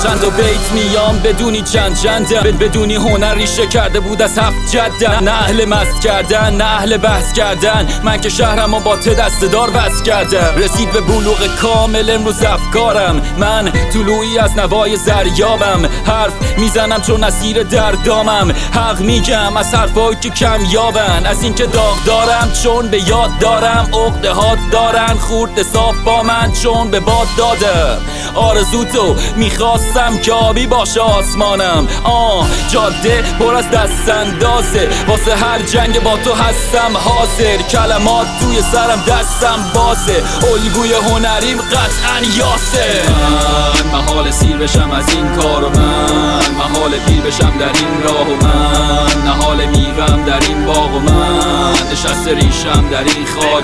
چند تا بیت میام بدونی چندم بدونی هنر ریشه کرده بود از 7 جدم. نه اهل مست کردن نه اهل بحث کردن، من که شهرمو با دستدار بس کردم. رسید به بلوغ کامل امروز افکارم، من طلوعی از نوای زریابم. حرف میزنم چون اسیر دردامم، حق میگم از حرفایی که کم یابن. از اینکه داغ دارم چون به یاد دارم، عقده ها دارن خورد صاف با من چون به باد دادم. آرزو تو میخواستم که آبی باشه آسمانم، جاده پر از دست اندازه، واسه هر جنگ با تو هستم حاضر. کلمات توی سرم دستم بازه، الگوی هنریم قطعا یاسه. من محال سیر بشم از این کار و من محال پیر بشم در این راه و من نهال میوم در این باغ و من نشست ریشم در این خاک.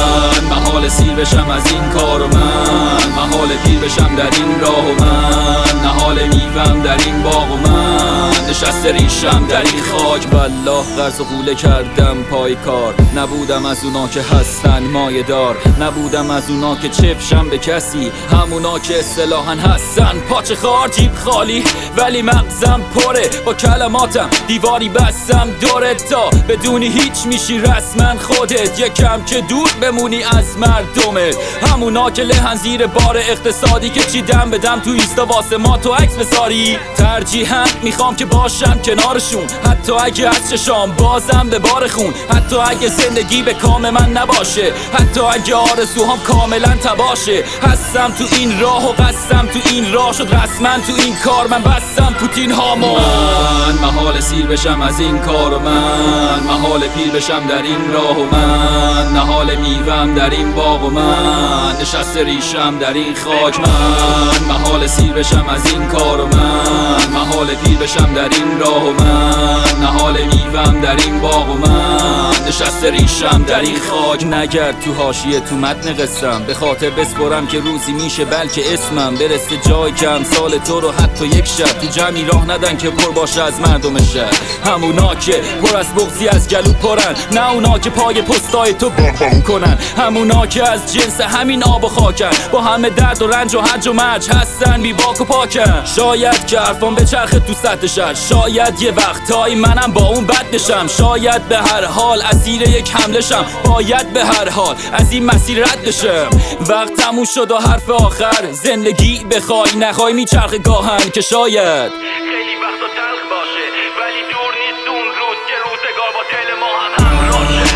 من محال سیر بشم از این کار و من محال پیر بشم در این راه و من نهال میوم در این باغ و من نشست ریشم در این خاک. والله قرض و قوله کردم پای کار، نبودم از اونا که هستن مایه دار، نبودم از اونا که چفشم به کسی، همونا که اصطلاحاً هستن پاچه خار. جیب خالی ولی مغزم پره، با کلماتم دیواری بستم دورت تا بدونی هیچ میشی رسما خودت، یکم که دور بمونی از مردمت. همونا که لهن زیر بار اقتصادی که چیدم بدم تو اینستا واسه ما تو عکس بذاری. ترجیحاً میخوام که باشم کنارشون، حتی اگه از چشام بازم به بار خون، حتی اگه زندگی به کام من نباشه، حتی اگه آرزوهام کاملا تباشه. هستم تو این راه و قصدم تو این راه شد رسما تو این کار من بستم پوتین هامو. من محال سیر بشم از این کار و من محال پیر بشم در این راه و من نهال میوم در این باغ و من نشست ریشم در این خاک. من محال سیر بشم از این کار و من محال پیر بشم در این راه و من نهال میوم در این باغ و من نشست ریشم در این خاک. نگرد تو حاشیه تو متن قصم، به خاطر بسپرم که روزی میشه بلکه اسمم برسه جای که امثال تو رو حتی یک شب تو جمعی راه ندن که پر باشه از مردم شهر. همونا که پر از بغضی از گلو پرن، نه اونا که پای پستای تو بابام کنن، همونا که از جنس همین آب و خاکن، با همه درد و رنج و هرج و مرج هستن بی باک و پاکن. شاید که حرفام به چرخ تو سطح شهر، شاید یه وقتایی منم با اون بد بشم، شاید به هر حال اسیر یک حمله شم، باید به هر حال از این مسیر رد بشم. وقت تموم شد و حرف آخر، زندگی بخوای نخوای میچرخه گاهن که شاید خیلی وقتا تلخ باشه ولی دور نیست اون روز که روزگار با دل ما هم همراه شه.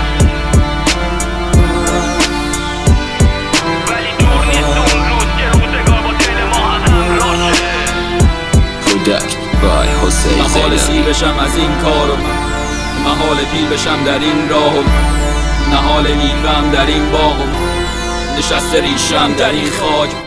ولی دور نیست اون روز که روزگار با دل ما هم همراه شه. محال سیر بشم از این کار و محال پیر بشم در این راه و نهال میوم در این باغ و نشست ریشم در این خاک.